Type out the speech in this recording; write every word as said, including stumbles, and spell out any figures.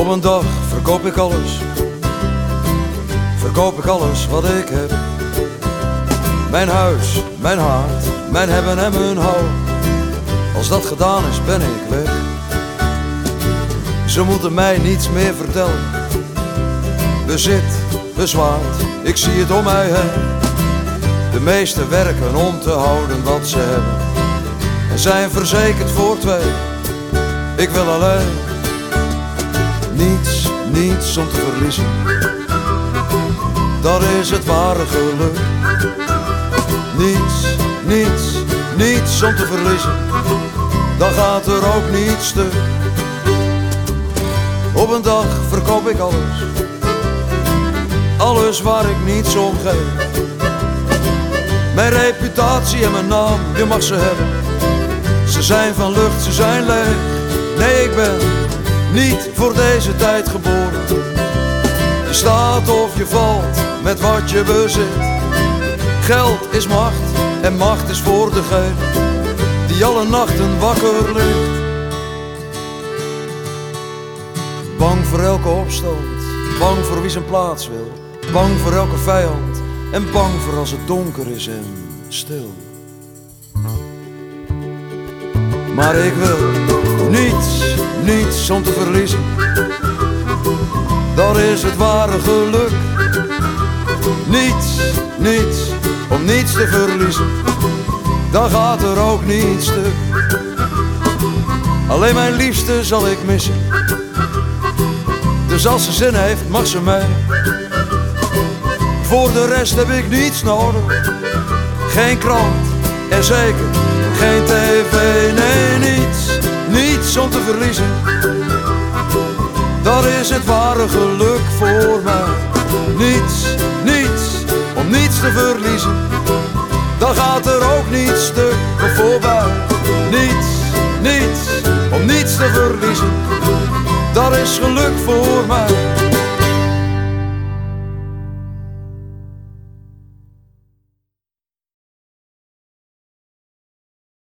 Op een dag verkoop ik alles, verkoop ik alles wat ik heb. Mijn huis, mijn hart, mijn hebben en mijn houden. Als dat gedaan is, ben ik weg. Ze moeten mij niets meer vertellen. Bezit, bezwaard, ik zie het om mij heen. De meesten werken om te houden wat ze hebben en zijn verzekerd voor twee. Ik wil alleen niets, niets om te verliezen. Dat is het ware geluk. Niets, niets, niets om te verliezen. Dan gaat er ook niets stuk. Op een dag verkoop ik alles, alles waar ik niets om geef. Mijn reputatie en mijn naam, je mag ze hebben. Ze zijn van lucht, ze zijn leeg. Nee, ik ben niet voor deze tijd geboren. Je staat of je valt met wat je bezit. Geld is macht en macht is voor degene die alle nachten wakker ligt. Bang voor elke opstand, bang voor wie zijn plaats wil. Bang voor elke vijand en bang voor als het donker is en stil. Maar ik wil niets, niets om te verliezen. Dat is het ware geluk. Niets, niets om niets te verliezen. Dan gaat er ook niets stuk. Alleen mijn liefste zal ik missen. Dus als ze zin heeft, mag ze mee. Voor de rest heb ik niets nodig. Geen krant en zeker geen tv. Nee, niets, niets om te verliezen. Dat is het ware geluk voor mij. Niets, niets om niets te verliezen. Dan gaat er ook niets stuk voorbij. Niets, niets om niets te verliezen. Dat is geluk voor mij.